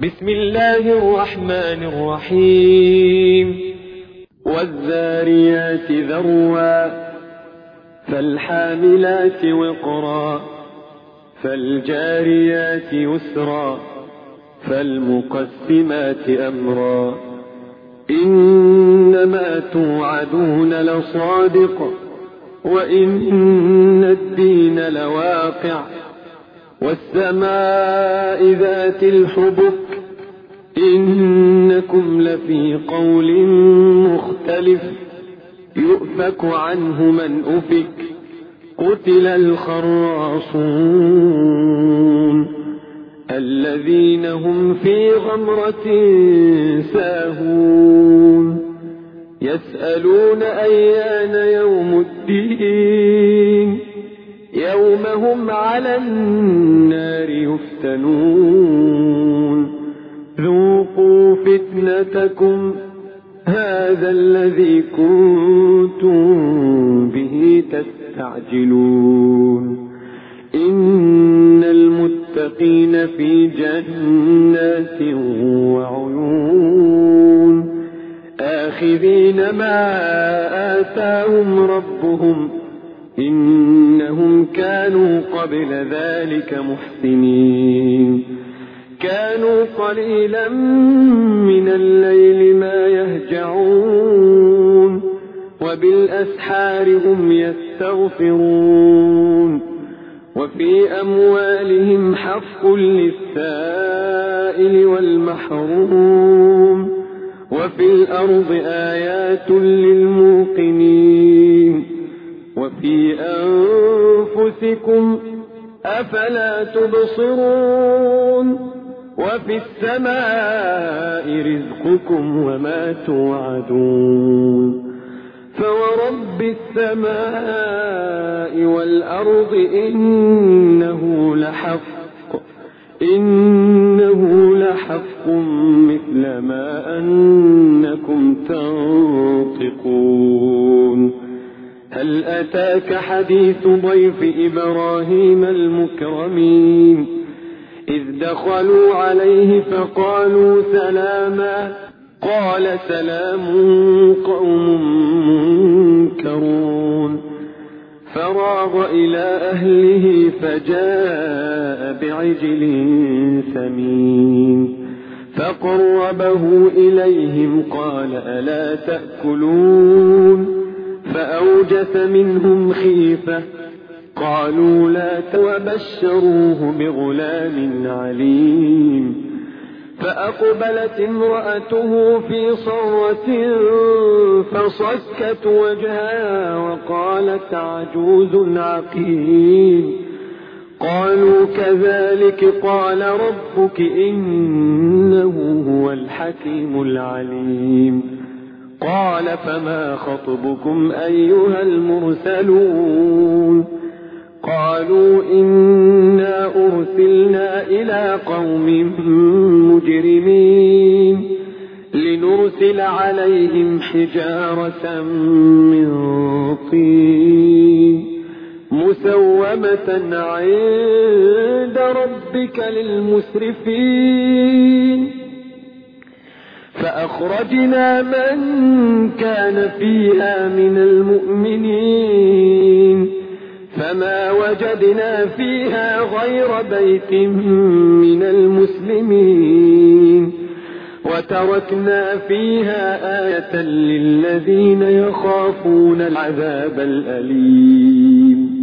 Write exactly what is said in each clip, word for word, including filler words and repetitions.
بسم الله الرحمن الرحيم والذاريات ذروا فالحاملات وقرا فالجاريات يسرا فالمقسمات أمرا إنما توعدون لصادق وإن الدين لواقع والسماء ذات الحبك إنكم لفي قول مختلف يؤفك عنه من أفك قتل الخراصون الذين هم في غمرة ساهون يسألون أيان يوم الدين يوم هم على النار يفتنون ذوقوا فتنتكم هذا الذي كنتم به تستعجلون إن المتقين في جنات وعيون آخذين ما آتاهم ربهم إنهم كانوا قبل ذلك محسنين كانوا قليلا من الليل ما يهجعون وبالأسحار هم يستغفرون وفي أموالهم حق للسائل والمحروم وفي الأرض آيات للموقنين وفي أنفسكم أفلا تبصرون وفي السماء رزقكم وما توعدون فورب السماء والأرض إنه لحق إنه لحق مثل ما أنكم تنطقون هل أتاك حديث ضيف إبراهيم المكرمين إذ دخلوا عليه فقالوا سلاما قال سلام قوم منكرون فراغ إلى أهله فجاء بعجل سمين فقربه إليهم قال ألا تأكلون فأوجس منهم خيفة قالوا لا وبشروه بغلام عليم فأقبلت امرأته في صرة فصكت وجهها وقالت عجوز عقيم قالوا كذلك قال ربك إنه هو الحكيم العليم قال فما خطبكم أيها المرسلون قالوا إنا أرسلنا إلى قوم مجرمين لنرسل عليهم حجارة من طين مسومة عند ربك للمسرفين فأخرجنا من كان فيها من المؤمنين فما وجدنا فيها غير بيت من المسلمين وتركنا فيها آية للذين يخافون العذاب الأليم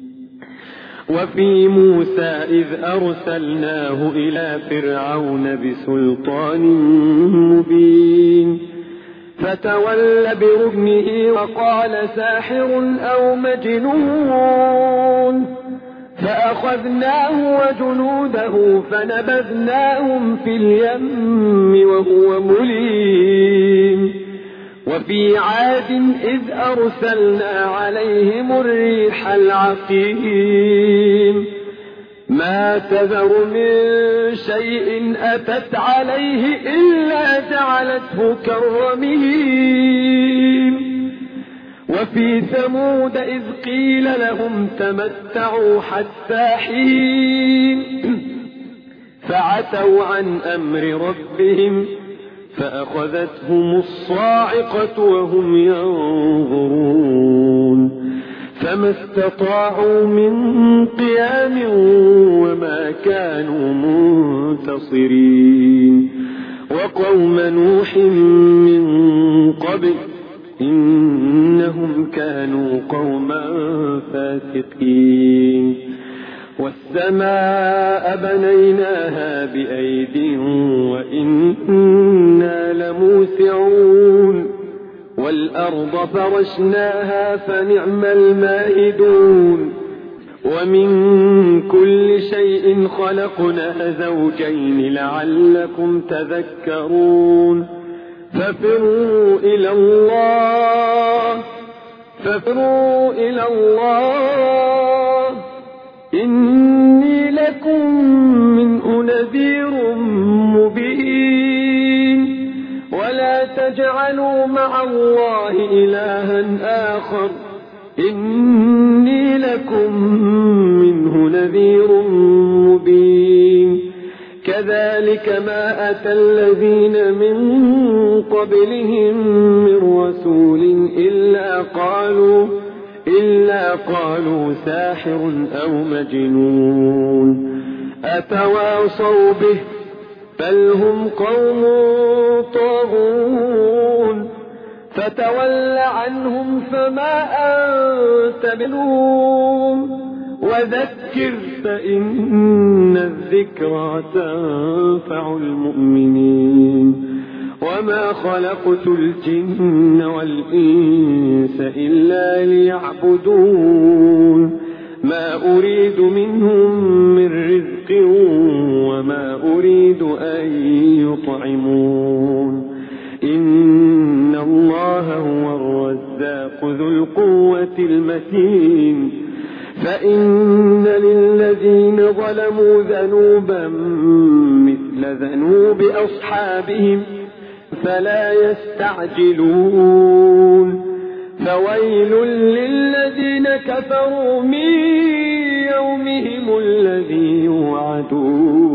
وفي موسى إذ أرسلناه إلى فرعون بسلطان مبين فتولى بركنه وقال ساحر أو مجنون فأخذناه وجنوده فنبذناهم في اليم وهو مليم وفي عاد إذ أرسلنا عليهم الريح العقيم ما تذر من شيء أتت عليه إلا جعلته كالرميم وفي ثمود إذ قيل لهم تمتعوا حتى حين فعتوا عن أمر ربهم فأخذتهم الصاعقة وهم ينظرون فما استطاعوا من قيام وما كانوا منتصرين وقوم نوح من قبل إنهم كانوا قوما فاسقين والسماء بنيناها بأيد وإنا لموسعون والأرض فرشناها فنعم الماهدون ومن كل شيء خلقنا زوجين لعلكم تذكرون ففروا إلى الله ففروا إلى الله إني لكم منه نذير مبين ولا تجعلوا مع الله إلها آخر إني لكم منه نذير مبين كذلك ما أتى الذين من قبلهم من رسول إلا قالوا إلا قالوا ساحر أو مجنون أتواصوا به بل هم قوم طاغون فتول عنهم فما أنت بملوم وذكر فإن الذكرى تنفع المؤمنين وما خلقت الجن والإنس إلا ليعبدون ما أريد منهم من رزق وما أريد أن يطعمون إن الله هو الرزاق ذو القوة المتين فإن للذين ظلموا ذنوبا مثل ذنوب أصحابهم فلا يستعجلون فويل للذين كفروا من يومهم الذي يوعدون